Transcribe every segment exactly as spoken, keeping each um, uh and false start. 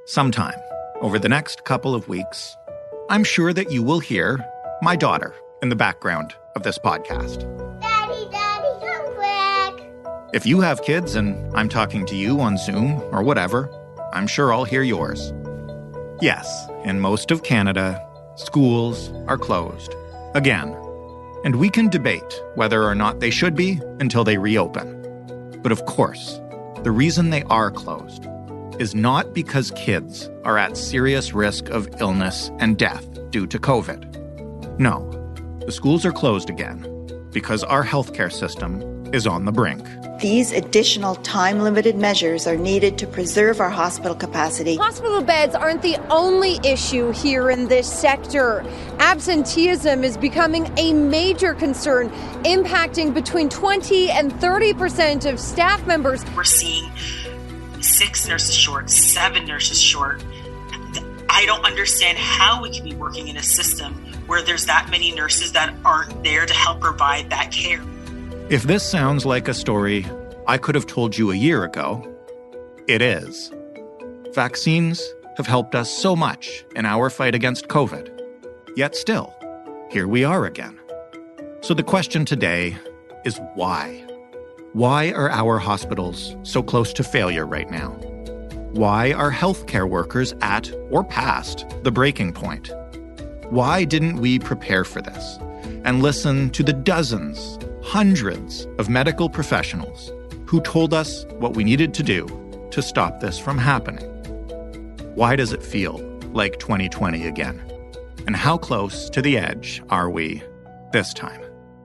Sometime over the next couple of weeks, I'm sure that you will hear my daughter in the background of this podcast. Daddy, Daddy, come quick! If you have kids and I'm talking to you on Zoom or whatever, I'm sure I'll hear yours. Yes, in most of Canada, schools are closed again. And we can debate whether or not they should be until they reopen. But of course, the reason they are closed is not because kids are at serious risk of illness and death due to COVID. No, the schools are closed again because our healthcare system is on the brink. These additional time-limited measures are needed to preserve our hospital capacity. Hospital beds aren't the only issue here in this sector. Absenteeism is becoming a major concern, impacting between twenty and thirty percent of staff members. We're seeing six nurses short, seven nurses short. I don't understand how we can be working in a system where there's that many nurses that aren't there to help provide that care. If this sounds like a story I could have told you a year ago, it is. Vaccines have helped us so much in our fight against COVID. Yet still, here we are again. So the question today is why? Why are our hospitals so close to failure right now? Why are healthcare workers at or past the breaking point? Why didn't we prepare for this and listen to the dozens, hundreds of medical professionals who told us what we needed to do to stop this from happening? Why does it feel like twenty twenty again? And how close to the edge are we this time?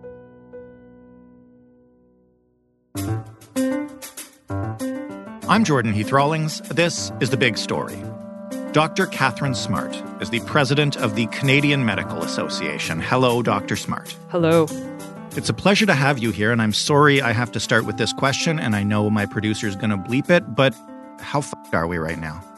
I'm Jordan Heath Rawlings. This is The Big Story. Doctor Catherine Smart is the president of the Canadian Medical Association. Hello, Doctor Smart. Hello. It's a pleasure to have you here, and I'm sorry I have to start with this question, and I know my producer's going to bleep it, but how f***ed are we right now?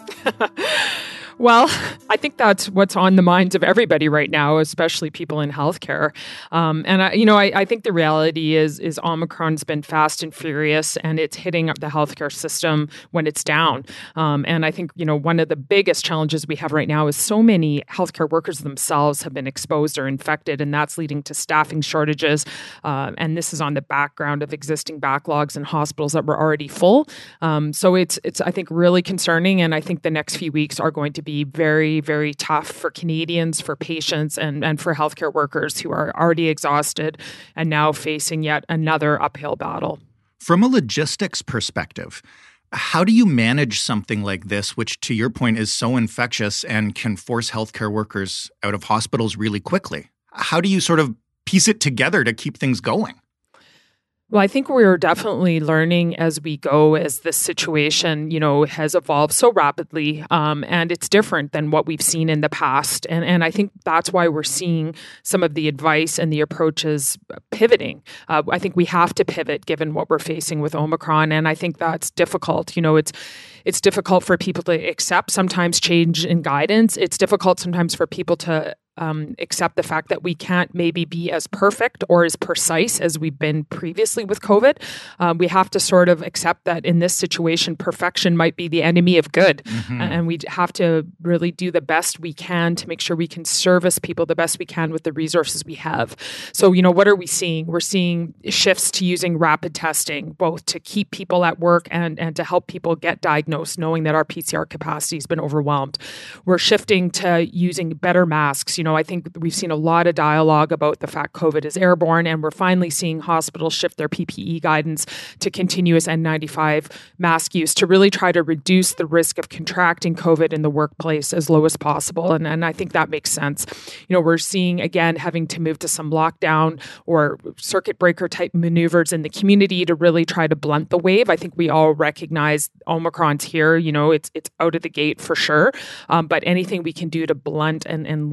Well, I think that's what's on the minds of everybody right now, especially people in healthcare. Um, and, I, you know, I, I think the reality is, is Omicron's been fast and furious, and it's hitting the healthcare system when it's down. Um, and I think, you know, one of the biggest challenges we have right now is so many healthcare workers themselves have been exposed or infected, and that's leading to staffing shortages. Uh, and this is on the background of existing backlogs in hospitals that were already full. Um, so it's, it's, I think, really concerning. And I think the next few weeks are going to be very, very tough for Canadians, for patients, and, and for healthcare workers who are already exhausted and now facing yet another uphill battle. From a logistics perspective, how do you manage something like this, which, to your point, is so infectious and can force healthcare workers out of hospitals really quickly? How do you sort of piece it together to keep things going? Well, I think we're definitely learning as we go, as this situation, you know, has evolved so rapidly, um, and it's different than what we've seen in the past. And and I think that's why we're seeing some of the advice and the approaches pivoting. Uh, I think we have to pivot given what we're facing with Omicron, and I think that's difficult. You know, it's it's difficult for people to accept sometimes change in guidance. It's difficult sometimes for people to Um, accept the fact that we can't maybe be as perfect or as precise as we've been previously with COVID. Um, we have to sort of accept that in this situation, perfection might be the enemy of good. Mm-hmm. And we have to really do the best we can to make sure we can service people the best we can with the resources we have. So, you know, what are we seeing? We're seeing shifts to using rapid testing, both to keep people at work and, and to help people get diagnosed, knowing that our P C R capacity has been overwhelmed. We're shifting to using better masks. You know, I think we've seen a lot of dialogue about the fact COVID is airborne, and we're finally seeing hospitals shift their P P E guidance to continuous N ninety-five mask use to really try to reduce the risk of contracting COVID in the workplace as low as possible. And, and I think that makes sense. You know, we're seeing, again, having to move to some lockdown or circuit breaker type maneuvers in the community to really try to blunt the wave. I think we all recognize Omicron's here. You know, it's it's out of the gate for sure. Um, but anything we can do to blunt and, and limit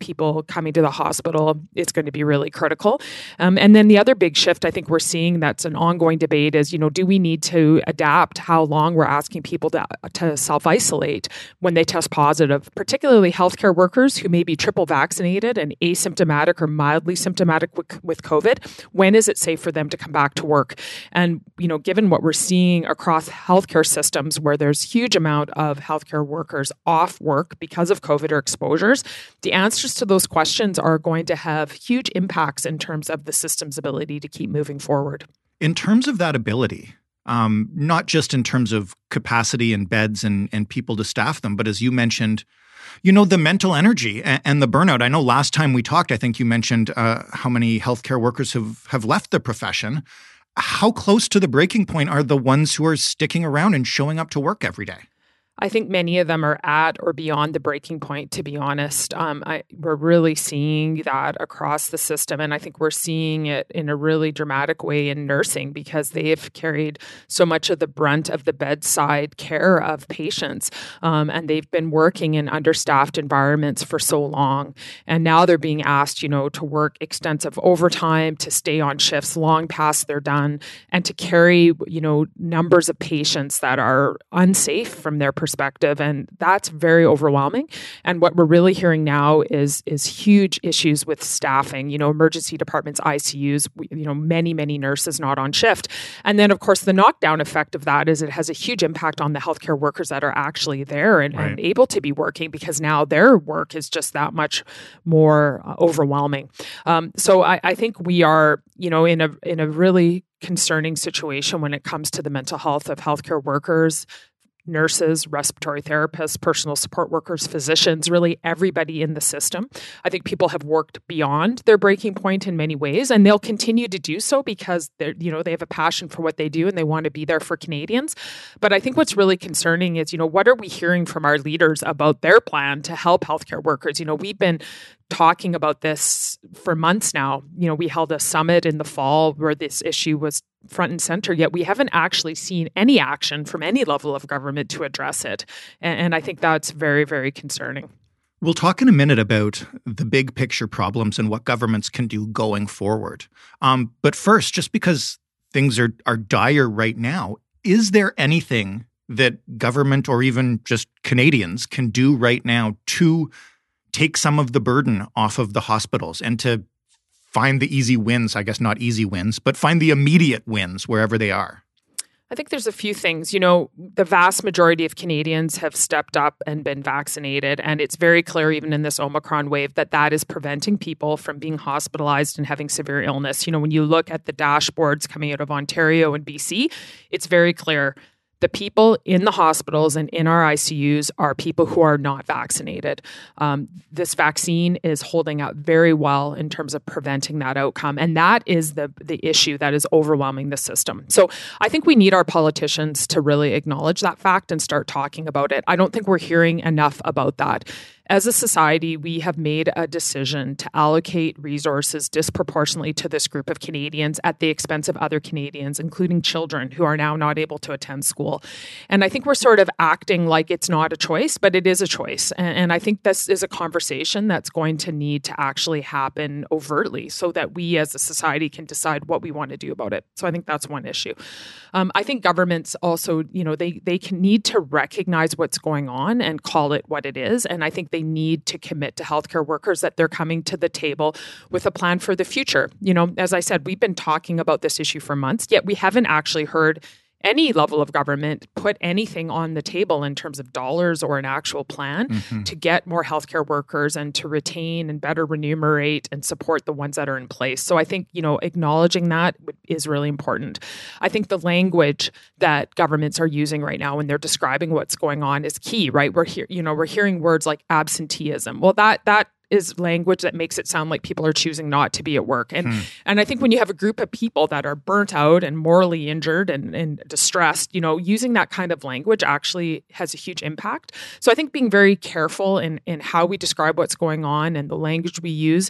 people coming to the hospital is going to be really critical. Um, and then the other big shift I think we're seeing that's an ongoing debate is, you know, do we need to adapt how long we're asking people to, to self-isolate when they test positive, particularly healthcare workers who may be triple vaccinated and asymptomatic or mildly symptomatic with, with COVID? When is it safe for them to come back to work? And, you know, given what we're seeing across healthcare systems where there's huge amount of healthcare workers off work because of COVID or exposures, the answers to those questions are going to have huge impacts in terms of the system's ability to keep moving forward. In terms of that ability, um, not just in terms of capacity and beds and, and people to staff them, but as you mentioned, you know, the mental energy and, and the burnout. I know last time we talked, I think you mentioned uh, how many healthcare workers have, have left the profession. How close to the breaking point are the ones who are sticking around and showing up to work every day? I think many of them are at or beyond the breaking point, to be honest. Um, I, we're really seeing that across the system. And I think we're seeing it in a really dramatic way in nursing because they have carried so much of the brunt of the bedside care of patients. Um, and they've been working in understaffed environments for so long. And now they're being asked, you know, to work extensive overtime, to stay on shifts long past they're done, and to carry, you know, numbers of patients that are unsafe from their perspective. perspective. And that's very overwhelming. And what we're really hearing now is, is huge issues with staffing, you know, emergency departments, I C Us, you know, many, many nurses not on shift. And then, of course, the knockdown effect of that is it has a huge impact on the healthcare workers that are actually there and, right. and able to be working because now their work is just that much more uh, overwhelming. Um, so I, I think we are, you know, in a in a really concerning situation when it comes to the mental health of healthcare workers, nurses, respiratory therapists, personal support workers, physicians, really everybody in the system. I think people have worked beyond their breaking point in many ways, and they'll continue to do so because they're, you know, they have a passion for what they do and they want to be there for Canadians. But I think what's really concerning is, you know, what are we hearing from our leaders about their plan to help healthcare workers? You know, we've been talking about this for months now. You know, we held a summit in the fall where this issue was front and center, yet we haven't actually seen any action from any level of government to address it. And, and I think that's very, very concerning. We'll talk in a minute about the big picture problems and what governments can do going forward. Um, but first, just because things are, are dire right now, is there anything that government or even just Canadians can do right now to take some of the burden off of the hospitals and to find the easy wins, I guess not easy wins, but find the immediate wins wherever they are? I think there's a few things. You know, the vast majority of Canadians have stepped up and been vaccinated. And it's very clear, even in this Omicron wave, that that is preventing people from being hospitalized and having severe illness. You know, when you look at the dashboards coming out of Ontario and B C, it's very clear. The people in the hospitals and in our I C Us are people who are not vaccinated. Um, this vaccine is holding up very well in terms of preventing that outcome. And that is the, the issue that is overwhelming the system. So I think we need our politicians to really acknowledge that fact and start talking about it. I don't think we're hearing enough about that. As a society, we have made a decision to allocate resources disproportionately to this group of Canadians at the expense of other Canadians, including children who are now not able to attend school. And I think we're sort of acting like it's not a choice, but it is a choice. And, and I think this is a conversation that's going to need to actually happen overtly so that we as a society can decide what we want to do about it. So I think that's one issue. Um, I think governments also, you know, they, they can need to recognize what's going on and call it what it is. And I think they They need to commit to healthcare workers that they're coming to the table with a plan for the future. You know, as I said, we've been talking about this issue for months, yet we haven't actually heard any level of government put anything on the table in terms of dollars or an actual plan mm-hmm. to get more healthcare workers and to retain and better remunerate and support the ones that are in place. So I think, you know, acknowledging that is really important. I think the language that governments are using right now when they're describing what's going on is key, right? We're here, you know, we're hearing words like absenteeism. Well, that that is language that makes it sound like people are choosing not to be at work. And hmm. and I think when you have a group of people that are burnt out and morally injured and, and distressed, you know, using that kind of language actually has a huge impact. So I think being very careful in, in how we describe what's going on and the language we use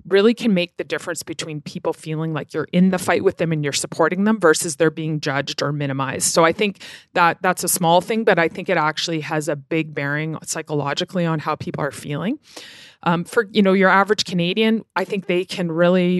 really can make the difference between people feeling like you're in the fight with them and you're supporting them versus they're being judged or minimized. So I think that that's a small thing, but I think it actually has a big bearing psychologically on how people are feeling. Um, for, you know, your average Canadian, I think they can really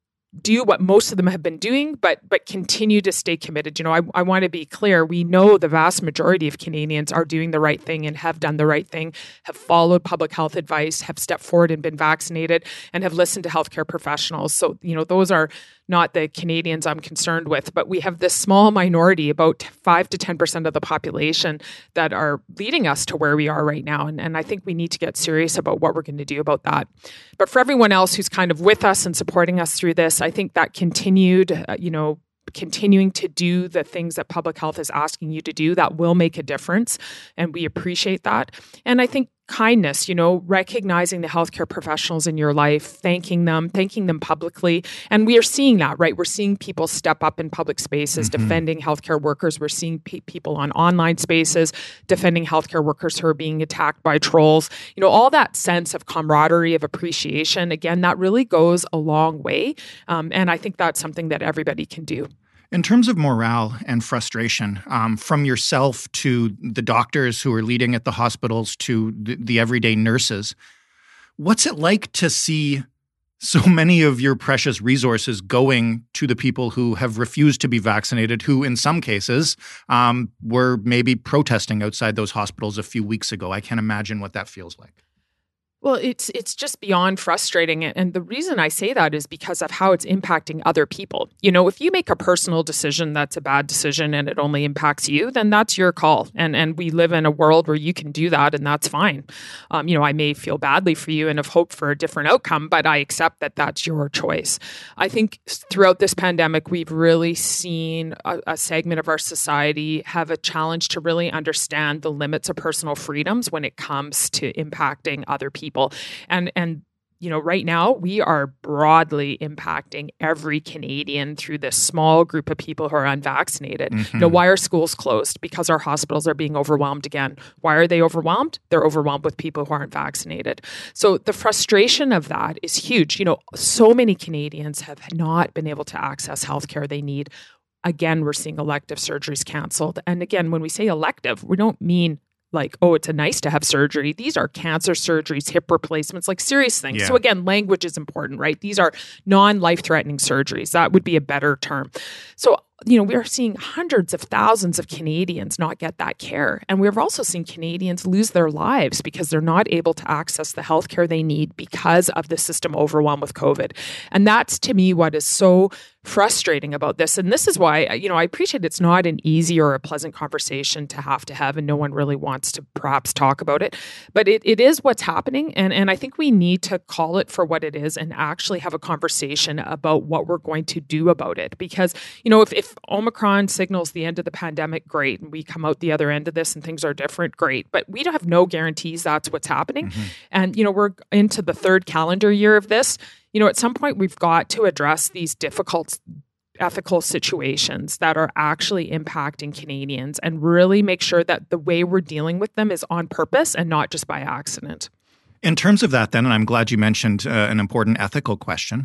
do what most of them have been doing, but but continue to stay committed. You know, I, I want to be clear. We know the vast majority of Canadians are doing the right thing and have done the right thing, have followed public health advice, have stepped forward and been vaccinated, and have listened to healthcare professionals. So, you know, those are not the Canadians I'm concerned with, but we have this small minority, about five to ten percent of the population, that are leading us to where we are right now. And, and I think we need to get serious about what we're going to do about that. But for everyone else who's kind of with us and supporting us through this, I think that continued, uh, you know, continuing to do the things that public health is asking you to do, that will make a difference. And we appreciate that. And I think kindness, you know, recognizing the healthcare professionals in your life, thanking them, thanking them publicly. And we are seeing that, right? We're seeing people step up in public spaces, mm-hmm. defending healthcare workers. We're seeing pe- people on online spaces defending healthcare workers who are being attacked by trolls. You know, all that sense of camaraderie, of appreciation, again, that really goes a long way. Um, and I think that's something that everybody can do. In terms of morale and frustration, um, from yourself to the doctors who are leading at the hospitals to the, the everyday nurses, what's it like to see so many of your precious resources going to the people who have refused to be vaccinated, who in some cases um, were maybe protesting outside those hospitals a few weeks ago? I can't imagine what that feels like. Well, it's it's just beyond frustrating. And the reason I say that is because of how it's impacting other people. You know, if you make a personal decision that's a bad decision and it only impacts you, then that's your call. And and we live in a world where you can do that, and that's fine. Um, you know, I may feel badly for you and have hoped for a different outcome, but I accept that that's your choice. I think throughout this pandemic, we've really seen a, a segment of our society have a challenge to really understand the limits of personal freedoms when it comes to impacting other people. And, and, you know, right now we are broadly impacting every Canadian through this small group of people who are unvaccinated. Mm-hmm. You know, why are schools closed? Because our hospitals are being overwhelmed again. Why are they overwhelmed? They're overwhelmed with people who aren't vaccinated. So the frustration of that is huge. You know, so many Canadians have not been able to access healthcare they need. Again, we're seeing elective surgeries canceled. And again, when we say elective, we don't mean like, oh, it's a nice to have surgery. These are cancer surgeries, hip replacements, like serious things. Yeah. So again, language is important, right? These are non-life-threatening surgeries. That would be a better term. So, you know, we're seeing hundreds of thousands of Canadians not get that care. And we've also seen Canadians lose their lives because they're not able to access the healthcare they need because of the system overwhelmed with COVID. And that's, to me, what is so frustrating about this. And this is why, you know, I appreciate it's not an easy or a pleasant conversation to have to have, and no one really wants to perhaps talk about it. But it, it is what's happening. And, and I think we need to call it for what it is and actually have a conversation about what we're going to do about it. Because, you know, if, if Omicron signals the end of the pandemic, great. And we come out the other end of this and things are different, great. But we don't have no guarantees that's what's happening. Mm-hmm. And, you know, we're into the third calendar year of this. You know, at some point we've got to address these difficult ethical situations that are actually impacting Canadians and really make sure that the way we're dealing with them is on purpose and not just by accident. In terms of that then, and I'm glad you mentioned uh, an important ethical question,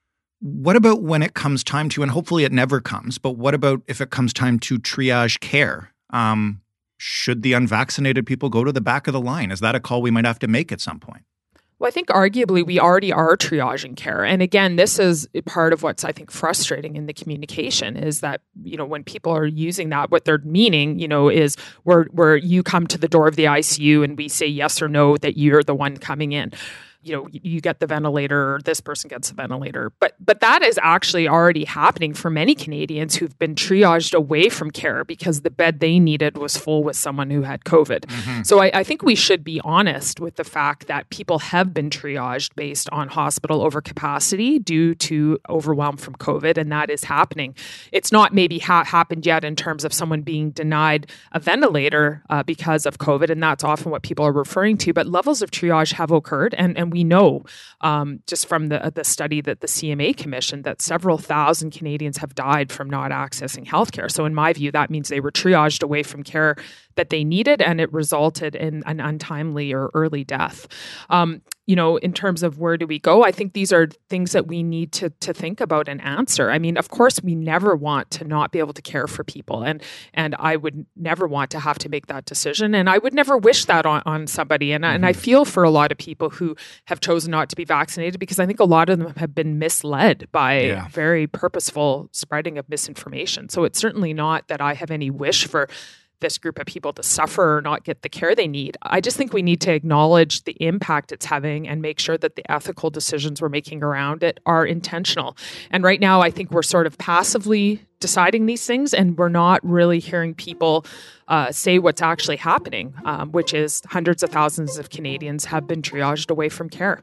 what about when it comes time to, and hopefully it never comes, but what about if it comes time to triage care? Um, should the unvaccinated people go to the back of the line? Is that a call we might have to make at some point? Well, I think arguably we already are triaging care. And again, this is part of what's, I think, frustrating in the communication is that, you know, when people are using that, what they're meaning, you know, is where, where you come to the door of the I C U and we say yes or no that you're the one coming in. You know, you get the ventilator, or this person gets the ventilator. But but that is actually already happening for many Canadians who've been triaged away from care because the bed they needed was full with someone who had COVID. Mm-hmm. So I, I think we should be honest with the fact that people have been triaged based on hospital overcapacity due to overwhelm from COVID, and that is happening. It's not maybe ha- happened yet in terms of someone being denied a ventilator uh, because of COVID, and that's often what people are referring to, but levels of triage have occurred, and, and we know um, just from the the study that the C M A commissioned that several thousand Canadians have died from not accessing healthcare. So in my view, that means they were triaged away from care that they needed, and it resulted in an untimely or early death. Um, you know, in terms of where do we go, I think these are things that we need to to think about and answer. I mean, of course, we never want to not be able to care for people. And and I would never want to have to make that decision. And I would never wish that on, on somebody. And, mm-hmm. and I feel for a lot of people who have chosen not to be vaccinated, because I think a lot of them have been misled by yeah. very purposeful spreading of misinformation. So it's certainly not that I have any wish for this group of people to suffer or not get the care they need. I just think we need to acknowledge the impact it's having and make sure that the ethical decisions we're making around it are intentional. And right now, I think we're sort of passively deciding these things, and we're not really hearing people uh, say what's actually happening, um, which is hundreds of thousands of Canadians have been triaged away from care.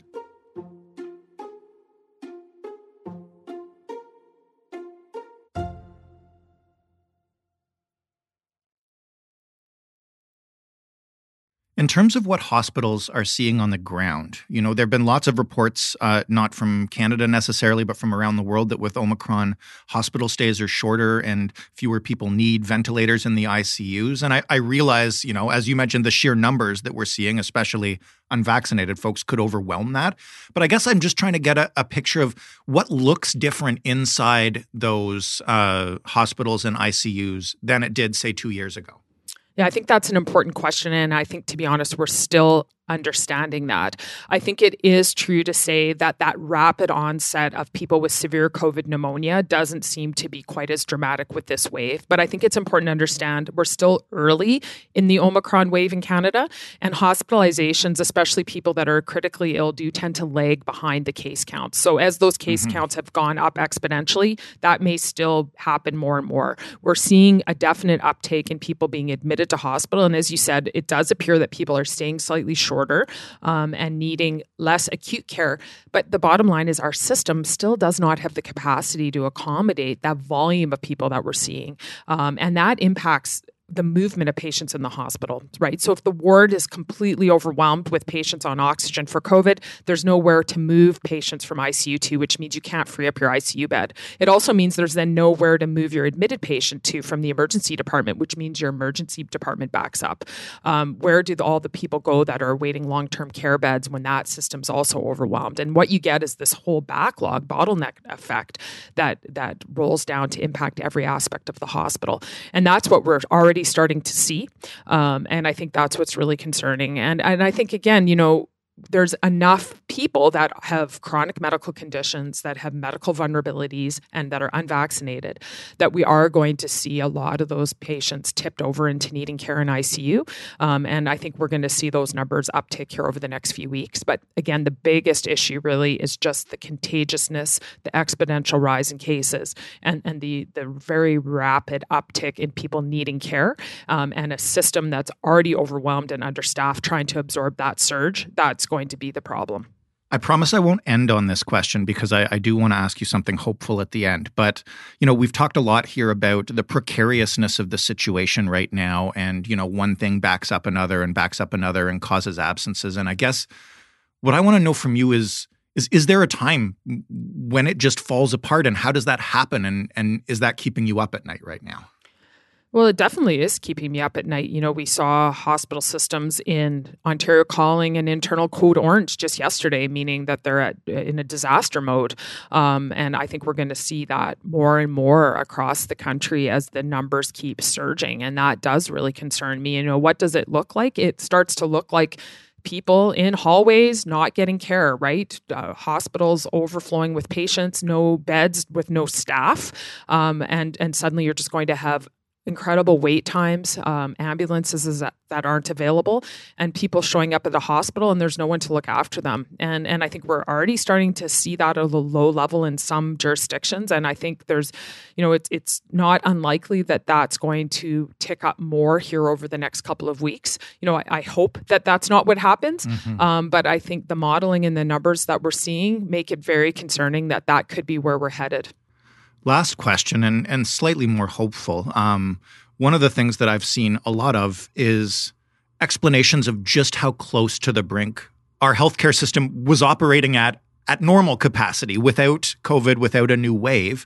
In terms of what hospitals are seeing on the ground, you know, there have been lots of reports, uh, not from Canada necessarily, but from around the world, that with Omicron, hospital stays are shorter and fewer people need ventilators in the I C Us. And I, I realize, you know, as you mentioned, the sheer numbers that we're seeing, especially unvaccinated folks, could overwhelm that. But I guess I'm just trying to get a, a picture of what looks different inside those uh, hospitals and I C Us than it did, say, two years ago. Yeah, I think that's an important question. And I think, to be honest, we're still understanding that. I think it is true to say that that rapid onset of people with severe COVID pneumonia doesn't seem to be quite as dramatic with this wave. But I think it's important to understand we're still early in the Omicron wave in Canada, and hospitalizations, especially people that are critically ill, do tend to lag behind the case counts. So as those case mm-hmm. counts have gone up exponentially, that may still happen more and more. We're seeing a definite uptake in people being admitted to hospital. And as you said, it does appear that people are staying slightly short Shorter, um, and needing less acute care. But the bottom line is our system still does not have the capacity to accommodate that volume of people that we're seeing. Um, and that impacts the movement of patients in the hospital, right? So if the ward is completely overwhelmed with patients on oxygen for COVID, there's nowhere to move patients from I C U to, which means you can't free up your I C U bed. It also means there's then nowhere to move your admitted patient to from the emergency department, which means your emergency department backs up. Um, where do the, all the people go that are waiting long-term care beds when that system's also overwhelmed? And what you get is this whole backlog, bottleneck effect that, that rolls down to impact every aspect of the hospital. And that's what we're already starting to see. Um, and I think that's what's really concerning. And, and I think, again, you know, there's enough people that have chronic medical conditions, that have medical vulnerabilities, and that are unvaccinated, that we are going to see a lot of those patients tipped over into needing care in I C U. Um, and I think we're going to see those numbers uptick here over the next few weeks. But again, the biggest issue really is just the contagiousness, the exponential rise in cases, and, and the, the very rapid uptick in people needing care, um, and a system that's already overwhelmed and understaffed trying to absorb that surge. That's going to be the problem. I promise I won't end on this question, because I, I do want to ask you something hopeful at the end. But, you know, we've talked a lot here about the precariousness of the situation right now. And, you know, one thing backs up another and backs up another and causes absences. And I guess what I want to know from you is, is, is there a time when it just falls apart, and how does that happen? And, and is that keeping you up at night right now? Well, it definitely is keeping me up at night. You know, we saw hospital systems in Ontario calling an internal code orange just yesterday, meaning that they're at, in a disaster mode. Um, and I think we're going to see that more and more across the country as the numbers keep surging. And that does really concern me. You know, what does it look like? It starts to look like people in hallways not getting care, right? Uh, hospitals overflowing with patients, no beds with no staff. Um, and, and suddenly you're just going to have incredible wait times, um, ambulances that, that aren't available, and people showing up at the hospital and there's no one to look after them. And and I think we're already starting to see that at a low level in some jurisdictions. And I think there's, you know, it's it's not unlikely that that's going to tick up more here over the next couple of weeks. You know, I, I hope that that's not what happens. Mm-hmm. Um, but I think the modeling and the numbers that we're seeing make it very concerning that that could be where we're headed. Last question, and, and slightly more hopeful. Um, one of the things that I've seen a lot of is explanations of just how close to the brink our healthcare system was operating at at normal capacity without COVID, without a new wave.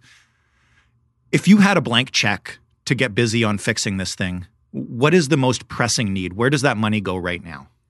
If you had a blank check to get busy on fixing this thing, what is the most pressing need? Where does that money go right now?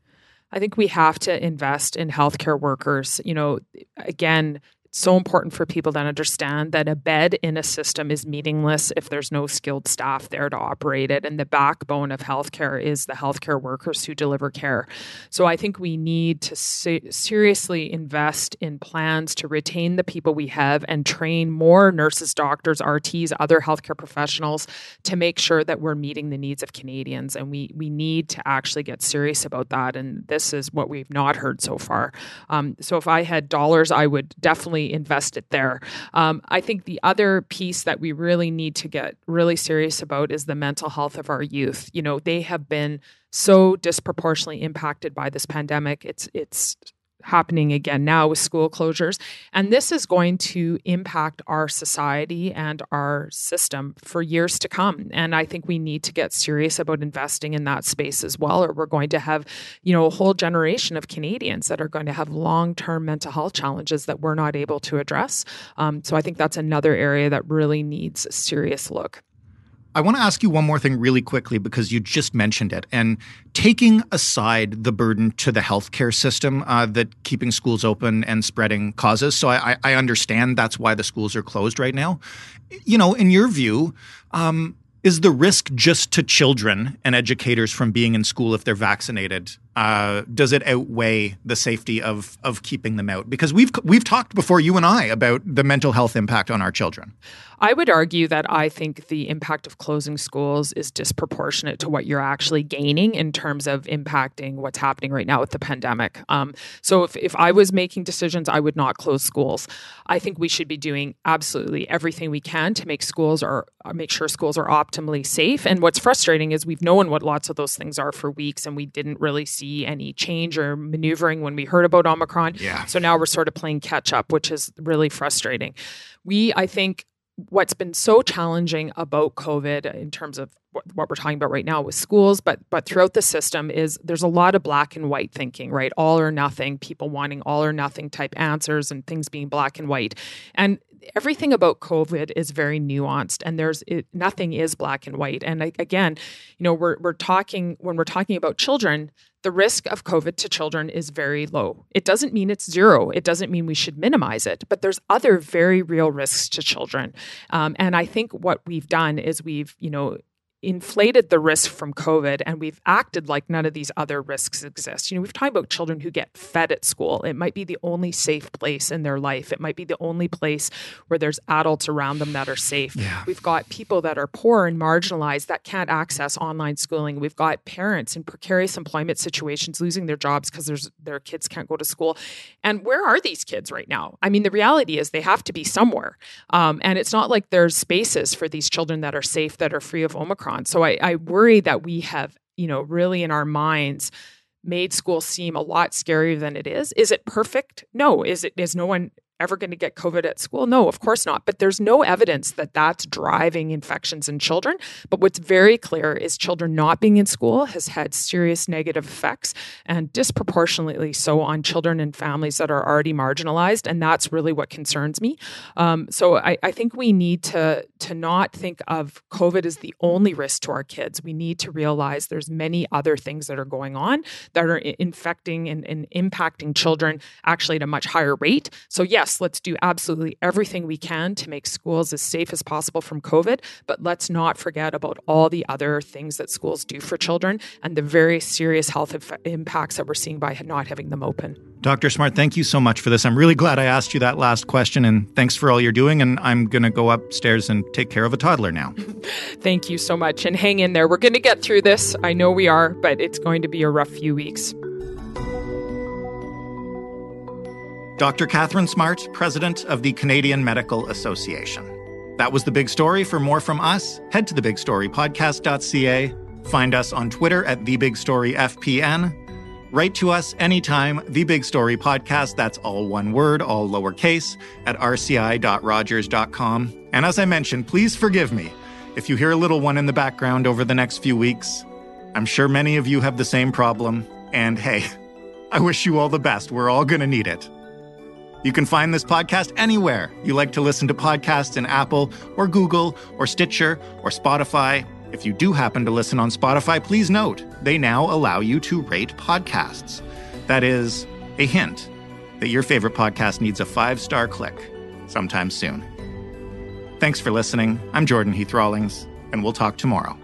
I think we have to invest in healthcare workers. You know, again, it's so important for people to understand that a bed in a system is meaningless if there's no skilled staff there to operate it. And the backbone of healthcare is the healthcare workers who deliver care. So I think we need to se- seriously invest in plans to retain the people we have and train more nurses, doctors, R Ts, other healthcare professionals to make sure that we're meeting the needs of Canadians. And we we need to actually get serious about that. And this is what we've not heard so far. Um, so if I had dollars, I would definitely invest it there. Um, I think the other piece that we really need to get really serious about is the mental health of our youth. You know, they have been so disproportionately impacted by this pandemic. It's it's happening again now with school closures. And this is going to impact our society and our system for years to come. And I think we need to get serious about investing in that space as well, or we're going to have, you know, a whole generation of Canadians that are going to have long-term mental health challenges that we're not able to address. Um, so I think that's another area that really needs a serious look. I want to ask you one more thing really quickly because you just mentioned it. And taking aside the burden to the healthcare system uh, that keeping schools open and spreading causes. So I, I understand that's why the schools are closed right now. You know, in your view, um, is the risk just to children and educators from being in school if they're vaccinated? Uh, does it outweigh the safety of of keeping them out? Because we've we've talked before, you and I, about the mental health impact on our children. I would argue that I think the impact of closing schools is disproportionate to what you're actually gaining in terms of impacting what's happening right now with the pandemic. Um, so if, if I was making decisions, I would not close schools. I think we should be doing absolutely everything we can to make schools or make sure schools are optimally safe. And what's frustrating is we've known what lots of those things are for weeks, and we didn't really see any change or maneuvering when we heard about Omicron. Yeah. So now we're sort of playing catch up, which is really frustrating. We, I think, what's been so challenging about COVID in terms of what, what we're talking about right now with schools, but but throughout the system is there's a lot of black and white thinking, right? All or nothing, people wanting all or nothing type answers and things being black and white. And everything about COVID is very nuanced, and there's it, nothing is black and white. And I, again, you know, we're we're talking when we're talking about children, the risk of COVID to children is very low. It doesn't mean it's zero. It doesn't mean we should minimize it, but there's other very real risks to children. Um, and I think what we've done is we've, you know, inflated the risk from COVID, and we've acted like none of these other risks exist. You know, we've talked about children who get fed at school. It might be the only safe place in their life. It might be the only place where there's adults around them that are safe. Yeah. We've got people that are poor and marginalized that can't access online schooling. We've got parents in precarious employment situations losing their jobs because there's their kids can't go to school. And where are these kids right now? I mean, the reality is they have to be somewhere. Um, and it's not like there's spaces for these children that are safe, that are free of Omicron. So I, I worry that we have, you know, really in our minds made school seem a lot scarier than it is. Is it perfect? No. Is it? Is no one ever going to get COVID at school? No, of course not. But there's no evidence that that's driving infections in children. But what's very clear is children not being in school has had serious negative effects, and disproportionately so on children and families that are already marginalized. And that's really what concerns me. Um, so I, I think we need to, to not think of COVID as the only risk to our kids. We need to realize there's many other things that are going on that are infecting and, and impacting children actually at a much higher rate. So yes, let's do absolutely everything we can to make schools as safe as possible from COVID, but let's not forget about all the other things that schools do for children and the very serious health eff- impacts that we're seeing by not having them open. Doctor Smart, thank you so much for this. I'm really glad I asked you that last question, and thanks for all you're doing. And I'm going to go upstairs and take care of a toddler now. Thank you so much. And hang in there. We're going to get through this. I know we are, but it's going to be a rough few weeks. Doctor Catherine Smart, President of the Canadian Medical Association. That was The Big Story. For more from us, head to the big story podcast dot c a. Find us on Twitter at the big story f p n. Write to us anytime, The Big Story Podcast, that's all one word, all lowercase, at r c i dot rogers dot com. And as I mentioned, please forgive me if you hear a little one in the background over the next few weeks. I'm sure many of you have the same problem. And hey, I wish you all the best. We're all going to need it. You can find this podcast anywhere you like to listen to podcasts in Apple or Google or Stitcher or Spotify. If you do happen to listen on Spotify, please note they now allow you to rate podcasts. That is a hint that your favorite podcast needs a five-star click sometime soon. Thanks for listening. I'm Jordan Heath Rawlings, and we'll talk tomorrow.